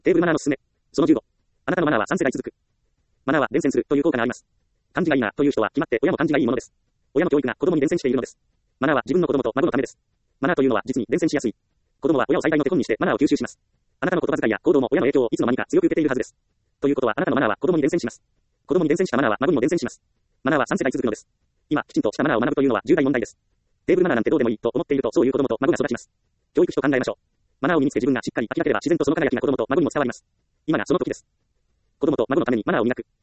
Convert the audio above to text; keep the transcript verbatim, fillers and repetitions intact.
テーブルマナーのすすめ。そのじゅうご。あなたのマナーはさん世代続く。マナーは伝染するという効果があります。漢字がいいなという人は決まって親も漢字がいいものです。親の教育が子供に伝染しているのです。マナーは自分の子供と孫のためです。マナーというのは実に伝染しやすい。子供は親を最大の手本にしてマナーを吸収します。あなたの言葉遣いや行動も親の影響をいつの間にか強く受けているはずです。ということはあなたのマナーは子供に伝染します。子供に伝染したマナーは孫にも伝染します。マナーはさん世代続くのです。今、きちんとしたマナーを学ぶというのは重大問題です。テーブルマナーなんてどうでもいいと思っているとそういう子供と孫が育ちます。教育費と考えましょう。マナーを身につけ自分がしっかり飽きなければ自然とその輝きが子供と孫にも伝わります。今がその時です。子供と孫のためにマナーを磨く。